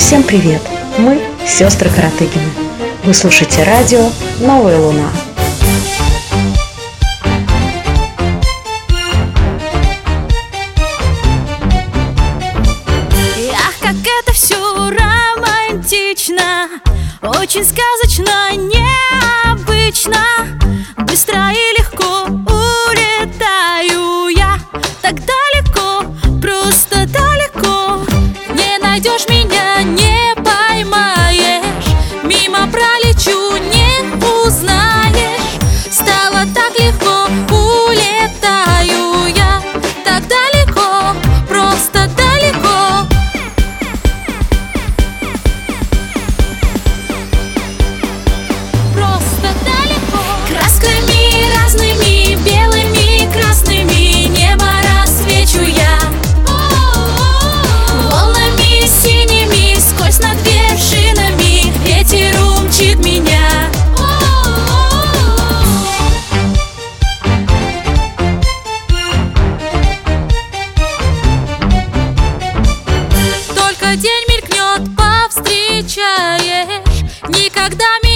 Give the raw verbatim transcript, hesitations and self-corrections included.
Всем привет! Мы сестры Каратыгины. Вы слушаете радио «Новая луна». Ах, как это все романтично, очень сказочно, необычно. Быстро и легко улетаю я, так далеко, просто далеко. Не найдешь меня, не поймаешь, мимо пролечу, не узнаешь. Стало так легко, улетаю я, так далеко, просто далеко. Просто далеко. Красками разными, белыми, красными, небо рассвечу я. Волнами синими, сквозь над вершинами, ветер умчит меня. Только день мелькнет, повстречаешь, никогда меня